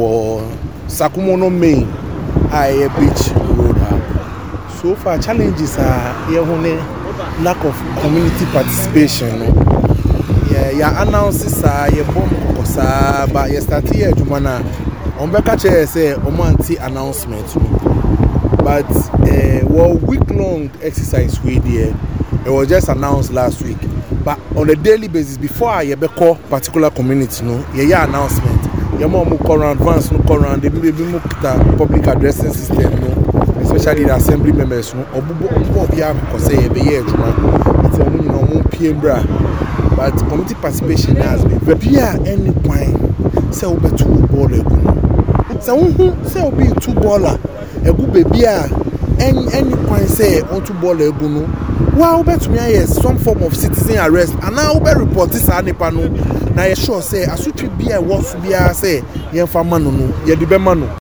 Ewo Sakumono main a beach road. So far challenges are lack of community participation. Yeah, announces are but you start here to mana on Bekache say Omanti announcement. But week-long exercise we there. It was just announced last week. But on a daily basis, before I call particular community, announcement. Move around, advance, around. They be public addressing system, especially the assembly members. But community participation has been very any point. Say we be 2 baller. Say we be 2 baller. A good baby any point say on 2 baller no. Wow, bet me yes some form of citizen arrest and now be report this anipa no. Na ye sure say asuti bia what bia say ye fa manu no ye di be manu.